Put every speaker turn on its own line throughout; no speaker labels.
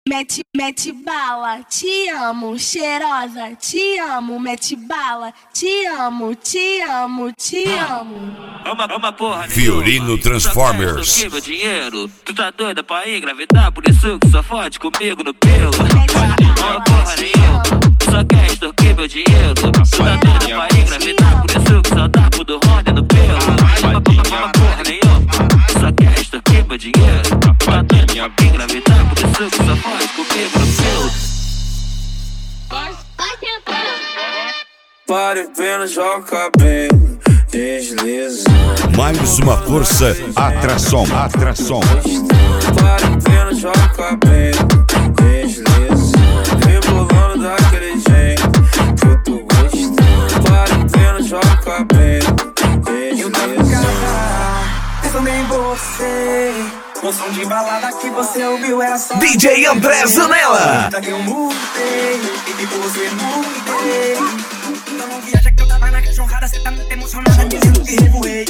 Mete bala, te amo, cheirosa, te amo, mete bala, te amo, te amo, te amo.
Uma porra
Fiorino Transformers.
Só quer meu dinheiro, tu tá doida pra engravidar, por isso que só fode comigo no pelo. Uma porra nenhuma, só quer extorquir meu dinheiro, tu tá doida pra engravidar, por isso que só dá pro do Honda no pelo. Uma porra nenhuma, só quer extorquir meu dinheiro, tu tá doida pra engravidar, por isso que só fode comigo no pelo.
Pare apenas, joga o cabelo, desliza.
Mais uma força, atração.
Pare apenas, joga o cabelo, desliza. Rebolando daquele jeito que eu tô gostando. Pare apenas, joga o cabelo, desliza. Eu tava em casa, pensando em você. O som de balada que você ouviu era só
DJ André Zanella.
que eu mudei e por você mudei. Então não viaja que eu tava na cachorrada, cê tá muito emocionada dizendo que revoei.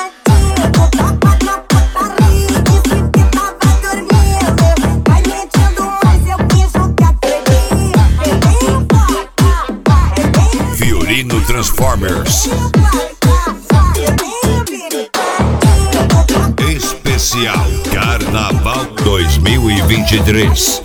Fiorino Transformers. Especial Carnaval 2023.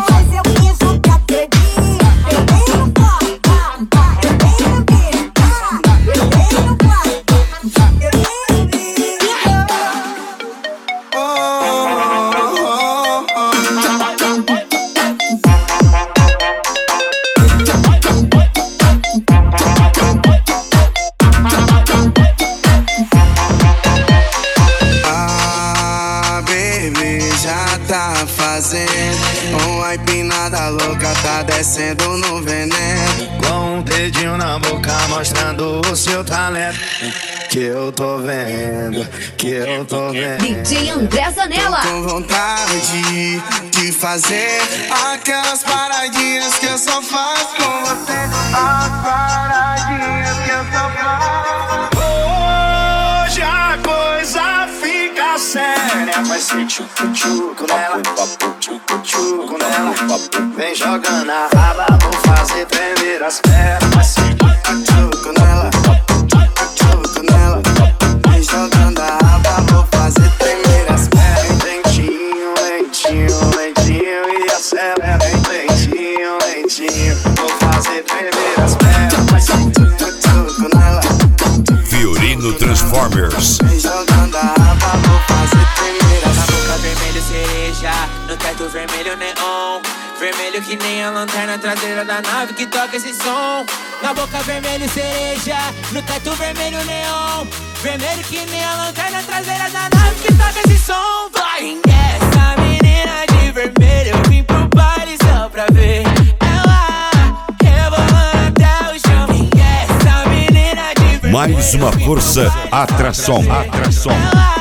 Uma empinada louca tá descendo no veneno, com um dedinho na boca mostrando o seu talento. Que eu tô vendo.
DJ André Zanella.
Tô com vontade de fazer aquelas paradinhas que eu só faço com você. As paradinhas que eu só faço.
Hoje a coisa fica séria.
Vai ser tchucu-tchucu nela, tchucu-tchucu nela. Vem jogando a raba, vou fazer tremer as pernas. Vai ser tchucu-tchucu nela, tchucu-tchucu nela. Vem jogando a raba, vou fazer tremer as pernas. Lentinho, lentinho, lentinho e acelera. Lentinho, lentinho, vou fazer tremer as pernas. Vai ser tchucu-tchucu nela.
Fiorino Transformers.
Vem jogando a raba, vou fazer tremer as pernas.
Vermelho cereja, no teto vermelho neon. Vermelho que nem a lanterna traseira da nave que toca esse som. Na boca vermelho cereja, no teto vermelho neon. Vermelho que nem a lanterna traseira da nave que toca esse som. Vai, essa menina de vermelho, eu vim pro baile só pra ver ela rebolando até o chão. Essa menina de vermelho,
Mais uma força, atração.
ela